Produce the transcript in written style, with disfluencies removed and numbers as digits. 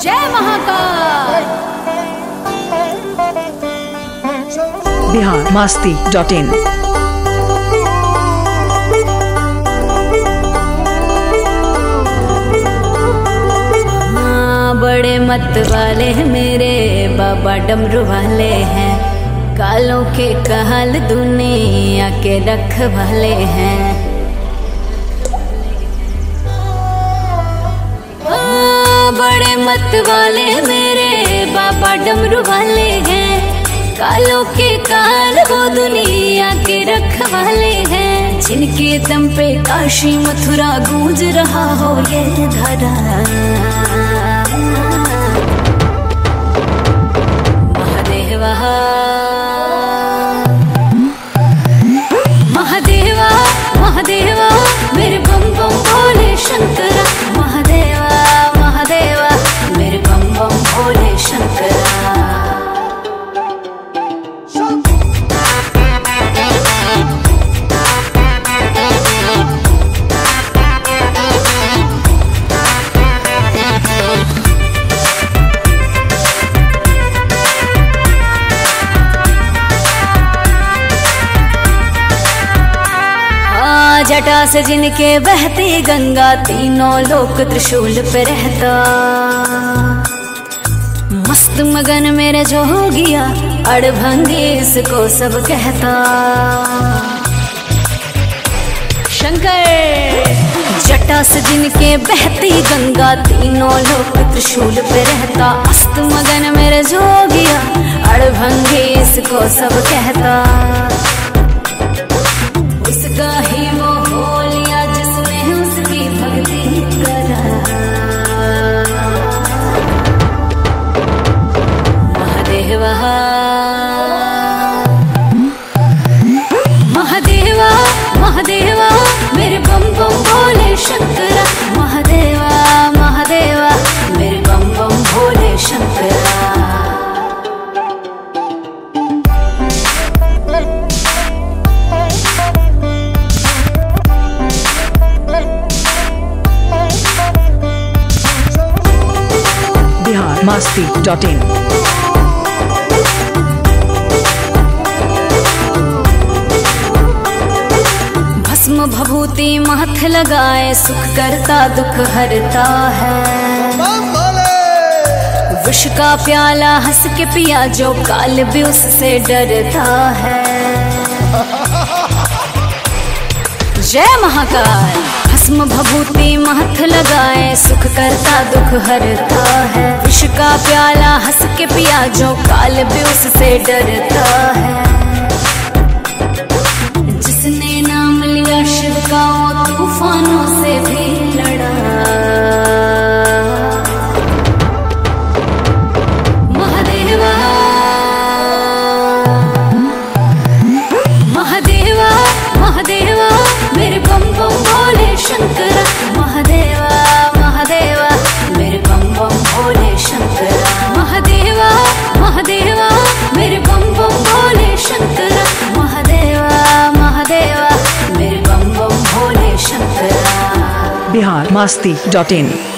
जय महाकाल। biharmasti.in। बड़े मत वाले मेरे बाबा डमरू वाले हैं, कालों के काल दुनिया के रखवाले हैं। बड़े मत वाले मेरे बाबा डमरू वाले हैं, कालों के काल वो दुनिया के रखवाले हैं। जिनके दम पे काशी मथुरा गूंज रहा हो ये धरा, महादेवा महादेवा महादेवा मेरे बम बम भोले शंकरा। महादेवा महादेवा मेरे बम बम भोले शंकरा। जटा से जिनके बहती गंगा, तीनों लोक त्रिशूल पे रहता। मस्त मगन मेरे जोगिया, अड़भंगी इसको सब कहता। शंकर जटा से जिनके बहती गंगा, तीनों लोक त्रिशूल पे रहता। मस्त मगन मेरे जोगिया, अड़भंगी इसको सब कहता। उसका ही वो हो लिया जिसने उसकी भक्ति करा। महादेवा महादेवा महादेवा मेरे बम बम भोले शंकरा। महादेवा महादेवा मेरे बम बम भोले शंकरा। biharmasti.in। भस्म भभूति माथ लगाए, सुख करता दुख हरता है। विष का प्याला हंस के पिया, जो काल भी उससे डरता है। जय महाकाल। भस्म भभूति माथ लगाए, सुख करता दुख हरता है। विष का प्याला हंस के पिया, जो काल भी उससे डरता है। जिसने नाम लिया शिव का, वो तूफानों से भी लड़ा। महादेवा महादेवा महादेवा मेरे बम बम भोले शंकरा। महादेवा महादेवा मेरे बम बम भोले शंकरा। महादेवा महादेवा मेरे बम बम भोले शंकरा। महादेवा महादेवा मेरे बम बम भोले शंकरा। biharmasti.in।